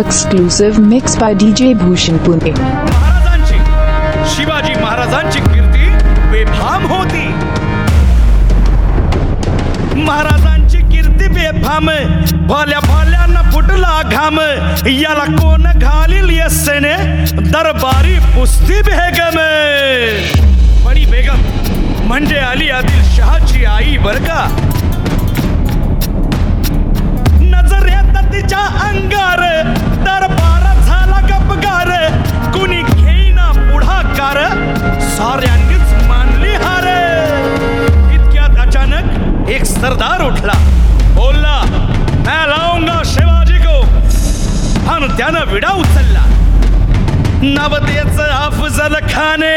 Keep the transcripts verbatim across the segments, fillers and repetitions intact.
Exclusive mix by D J Bhushan Pune. महाराजांची शिवाजी महाराजांची कीर्ती बेफाम होती. महाराजांची कीर्ती बेफाम, भल्या भल्यानं फुटला घाम. याला कोण घालील यस्सेने दरबारी पुस्ती बेगम. बडी बेगम म्हणजे अली आदिल शहाची आई बर का. नजरेत तिच्या अंगार दरबार झाला गपगार. कुणी घेईना पुढाकार, साऱ्यांनीच मानली हार. इतक्यात अचानक एक सरदार उठला, बोलला मैं लाऊंगा शिवाजी को. आणि त्यानं विडा उचलला. नवतेच अफजल खाने,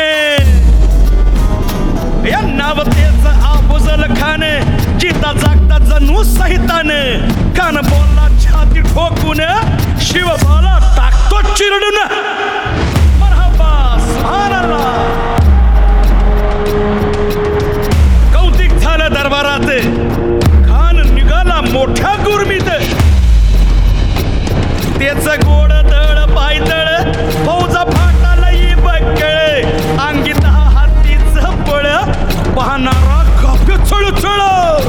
या नवतेच अफजल खाने. जिता जागता जणू सहिताने. कान बोलला छाती ठोकून, शिवबाला टाकतो चिरडून. मरहबा सुभानअल्लाह. कौतिक झालं दरबारात. खान निघाला मोठ्या गुरमीत. तेच गोड दळ पायदळ, फौजा फाटालाही बकळ. अंगी दहा हातीच पळ, पाहणारा काव्य चळचळ.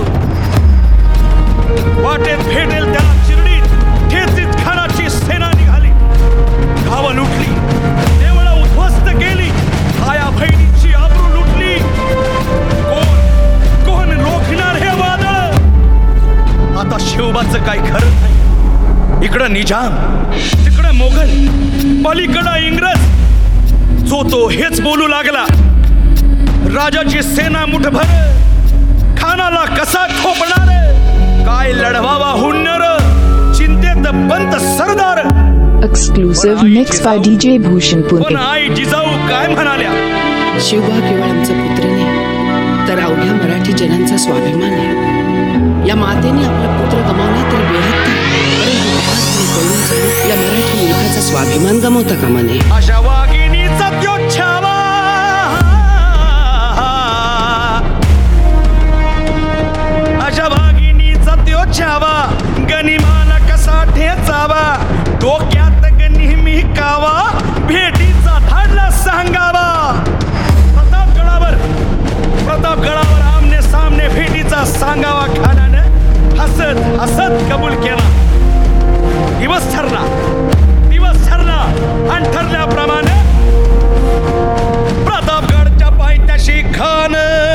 वाटेत भेटेल त्याला चिरडीत ठेचीत खानाची सेना निघाली. गावं लुटली, देवळं उद्ध्वस्त केली. आया बहिणीची आबरू लुटली. कोण कोण रोखणार हे वादळ. आता शिवबाचं काही खरं नाही. इकडं निजाम, तिकडं मोगल, पलीकडं इंग्रज. जो तो हेच बोलू लागला. राजाची सेना मुठभर, खानाला कसा ठोपणार. काय लढवावा हुन्नर, चिंतेत बंद सरदार. Exclusive mix by D J Bhushan पण Pune. आई जिजाऊ काय म्हणाल्या. शिवबा केवळ आमचा पुत्र नाही, तर अवघ्या मराठी जनांचा स्वाभिमान आहे. या मातेने आपला पुत्र गमावला तरी बेहत्तर, परंतु कळून जाऊन या मराठी मुलखाचा स्वाभिमान गमावता कामा नये. अशा वाघिणीचा त्यो छावा. अशा वाघिणीचा त्यो छावा, गनिमाला कसा ठेचावा. डोक्यात नेहमी कावा, भेटीचा धाडला सांगावा. प्रतापगडावर प्रतापगडावर आमने सामने भेटीचा सांगावा. खानानं हसत हसत कबूल केला. दिवस ठरला दिवस ठरला आणि ठरल्याप्रमाणे प्रतापगडच्या पायथ्याशी खान.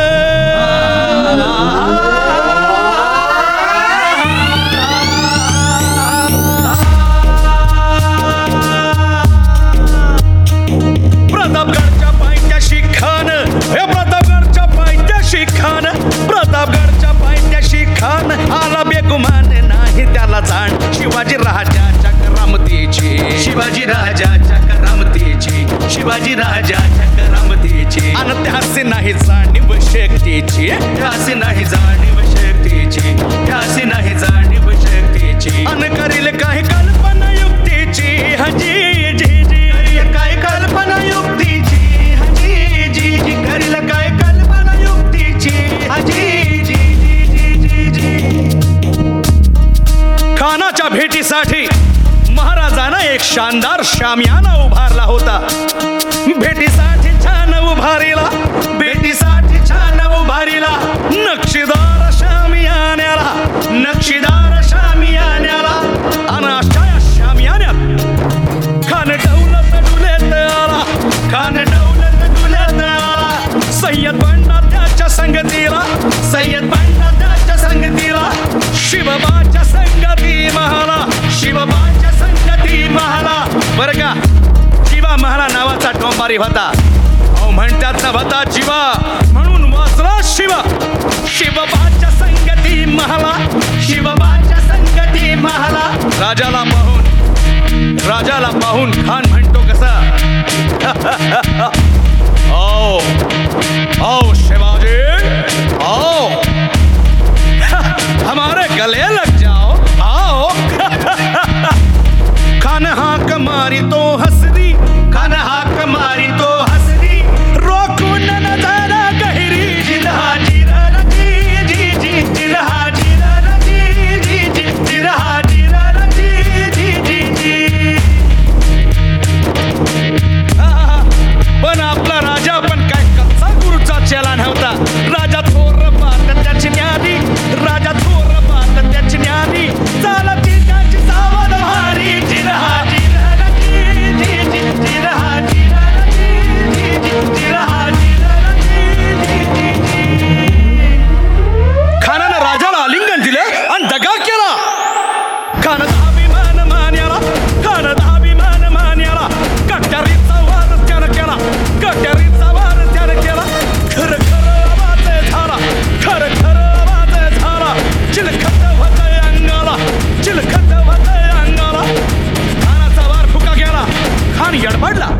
प्रतापगडच्या पायथ्याशी खान, हे प्रतापगडच्या पायथ्याशी खान. प्रतापगडच्या पायथ्याशी खान आला बेगुमान नाही त्याला जाण. शिवाजी राजाच्या करामतीची, शिवाजी राजाच्या करामतीची, शिवाजी राजाच्या करामतीची. आणि त्यासे नाही जाणीव शक्तीची, त्यासे नाही जाणीव शक्तीची, त्यासे नाही जाणीव शक्तीची. आणि करील काही कल्पना युक्तीची. हजी जी जी काय कल्पना युक्तीची. हजी जी जी करील काय कल्पना युक्तीची. हजी जी जी जी जी. खानाच्या भेटीसाठी महाराजानं एक शानदार शामियाना उभारला होता. भेटीसाठी छान उभारीला, भेटीसाठी छान उभारीला. नक्षीदार शामियान्याला, नक्षीदार शामियान्याला. आणि अशा या शामियान्यात खान डौलत डुलेत आला, खान डौलत डुलेत आला. सय्यद बंडा त्याच्या संगतीला, सय्यद बंडा त्याच्या संगतीला. शिवबाच्या संगती महाला, शिवबाच्या संगती महाला. बरं का, जीवा महाला नावाचा टोंबारी होता. अहो म्हणतात ना होता जीवा, म्हणून वाचला शिवा. शिवबाच्या संगती महाला, शिवबाच्या संगती महाला. राजाला पाहून, राजाला पाहून खान म्हणतो कसा. आओ आओ शिवाजी, आओ हमारे गले लग जाओ, आओ. खान हाक मारी तो हसरी, खान हाक मारी तो हसरी. रोकून नजारा गहिरी. जिरहा जिरा जी जी जी, जिरहा जिरा जी जी जी, जिरहा जिरा जी जी जी जी.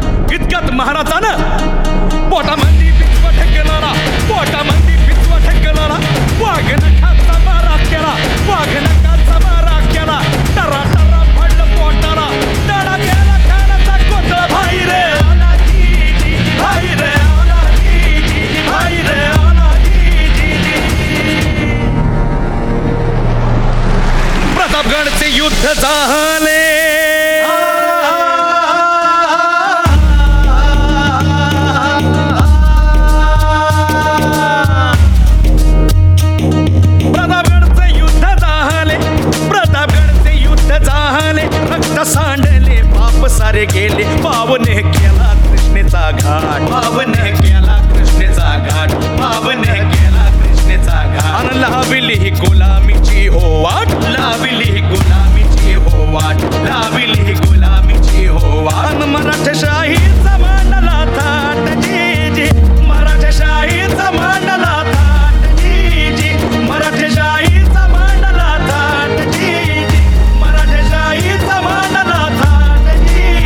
इतक्यात महाराजानं पोटामंदी पिचवा ठेकेलाला पोटामंदी पिचवा ठेकेलाला वाघ नखाचा मारा केला वाघ नखाचा मारा केला टरा टरा पडलं पोटाला टळा गेला खाण्याचा कोतळ भाई रे आला जी जी भाई रे आला जी जी भाई रे आला जी जी प्रतापगडचे युद्ध झाले सांडले बाप सारे गेले पावने केला कृष्णेचा घाट पावने केला कृष्णेचा घाट पावने केला कृष्णेचा घाट अन लाविली ही गुलामीची हो वाट लाविली ही गुलामीची हो वाट लाविली ही गुलामीची हो वाट मराठशाहीचा मांडला थाट जी जी मराठशाहीचा मांडला थाट जी जी मराठशाहीचा मांडला थाट जी जी मराठशाहीचा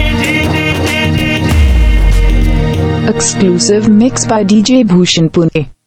Exclusive mix by D J Bhushan Pune.